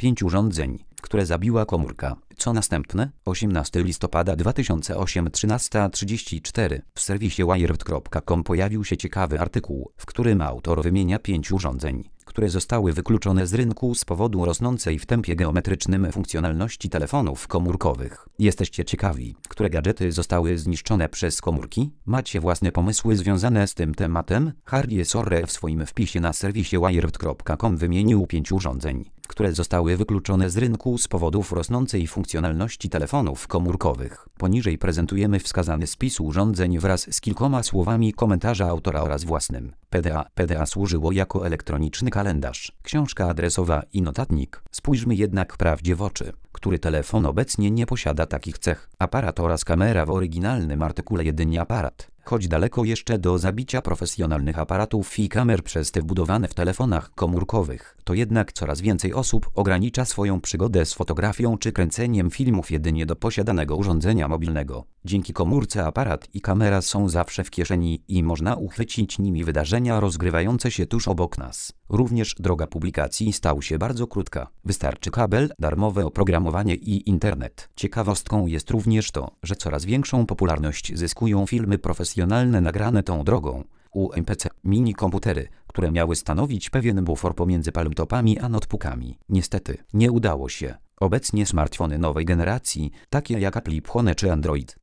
5 urządzeń, które zabiła komórka. Co następne? 18 listopada 2008 13:34. W serwisie wired.com pojawił się ciekawy artykuł, w którym autor wymienia 5 urządzeń, które zostały wykluczone z rynku z powodu rosnącej w tempie geometrycznym funkcjonalności telefonów komórkowych. Jesteście ciekawi, które gadżety zostały zniszczone przez komórki? Macie własne pomysły związane z tym tematem? Harry Sorre w swoim wpisie na serwisie wired.com wymienił 5 urządzeń, które zostały wykluczone z rynku z powodów rosnącej funkcjonalności telefonów komórkowych. Poniżej prezentujemy wskazany spis urządzeń wraz z kilkoma słowami komentarza autora oraz własnym. PDA służyło jako elektroniczny kalendarz, książka adresowa i notatnik. Spójrzmy jednak prawdzie w oczy. Który telefon obecnie nie posiada takich cech? Aparat oraz kamera. W oryginalnym artykule jedynie aparat. Choć daleko jeszcze do zabicia profesjonalnych aparatów i kamer przez te wbudowane w telefonach komórkowych, to jednak coraz więcej osób ogranicza swoją przygodę z fotografią czy kręceniem filmów jedynie do posiadanego urządzenia mobilnego. Dzięki komórce aparat i kamera są zawsze w kieszeni i można uchwycić nimi wydarzenia rozgrywające się tuż obok nas. Również droga publikacji stała się bardzo krótka. Wystarczy kabel, darmowe oprogramowanie i internet. Ciekawostką jest również to, że coraz większą popularność zyskują filmy profesjonalne nagrane tą drogą. UMPC, mini komputery, które miały stanowić pewien bufor pomiędzy laptopami a notebookami. Niestety, nie udało się. Obecnie smartfony nowej generacji, takie jak Apple iPhone czy Android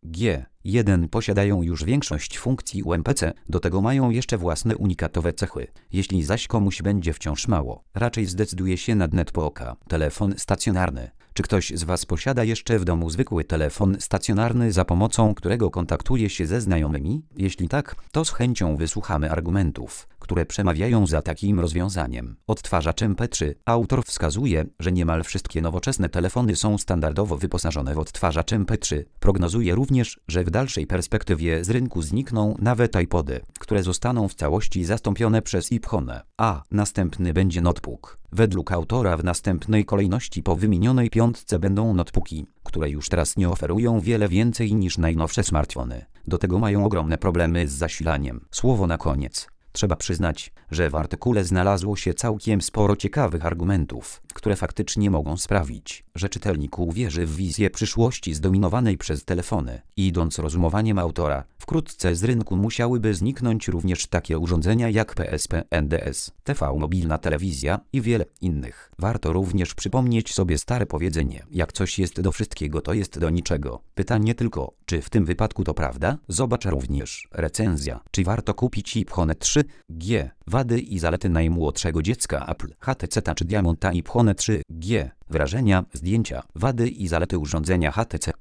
G1 posiadają już większość funkcji UMPC, do tego mają jeszcze własne unikatowe cechy. Jeśli zaś komuś będzie wciąż mało, raczej zdecyduje się na NetPoka, telefon stacjonarny. Czy ktoś z Was posiada jeszcze w domu zwykły telefon stacjonarny, za pomocą którego kontaktuje się ze znajomymi? Jeśli tak, to z chęcią wysłuchamy argumentów, które przemawiają za takim rozwiązaniem. Odtwarzacz MP3. Autor wskazuje, że niemal wszystkie nowoczesne telefony są standardowo wyposażone w odtwarzacz MP3. Prognozuje również, że w dalszej perspektywie z rynku znikną nawet iPody, które zostaną w całości zastąpione przez iPhone. A następny będzie notebook. Według autora w następnej kolejności po wymienionej piątce będą notebooki, które już teraz nie oferują wiele więcej niż najnowsze smartfony. Do tego mają ogromne problemy z zasilaniem. Słowo na koniec. Trzeba przyznać, że w artykule znalazło się całkiem sporo ciekawych argumentów, które faktycznie mogą sprawić, że czytelnik uwierzy w wizję przyszłości zdominowanej przez telefony. Idąc rozumowaniem autora, wkrótce z rynku musiałyby zniknąć również takie urządzenia jak PSP, NDS, TV, mobilna telewizja i wiele innych. Warto również przypomnieć sobie stare powiedzenie: jak coś jest do wszystkiego, to jest do niczego. Pytanie tylko, czy w tym wypadku to prawda? Zobacz również recenzja. Czy warto kupić iPhone 3G? Wady i zalety najmłodszego dziecka Apple, HTC czy Diamonta iPhone 3G. Wrażenia, zdjęcia, wady i zalety urządzenia HTC.